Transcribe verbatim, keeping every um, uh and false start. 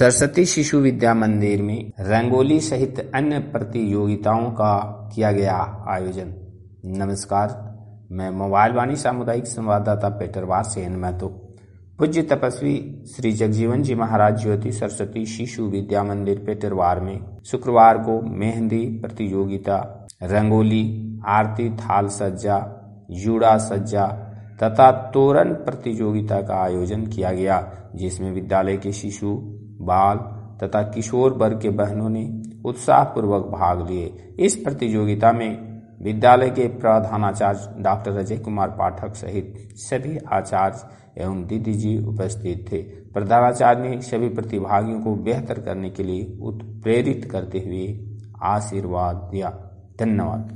सरस्वती शिशु विद्या मंदिर में रंगोली सहित अन्य प्रतियोगिताओं का किया गया आयोजन। नमस्कार, मैं मोबाइल वाणी सामुदायिक संवाददाता पेटरवार से तो पूज्य तपस्वी श्री जगजीवन जी महाराज ज्योति सरस्वती शिशु विद्या मंदिर पेटरवार में शुक्रवार को मेहंदी प्रतियोगिता, रंगोली, आरती थाल सज्जा, जूड़ा सज्जा तथा तोरण प्रतियोगिता का आयोजन किया गया, जिसमें विद्यालय के शिशु, बाल तथा किशोर वर्ग के बहनों ने उत्साहपूर्वक भाग लिए। इस प्रतियोगिता में विद्यालय के प्रधानाचार्य डॉक्टर अजय कुमार पाठक सहित सभी आचार्य एवं दीदी जी उपस्थित थे। प्रधानाचार्य ने सभी प्रतिभागियों को बेहतर करने के लिए उत्प्रेरित करते हुए आशीर्वाद दिया। धन्यवाद।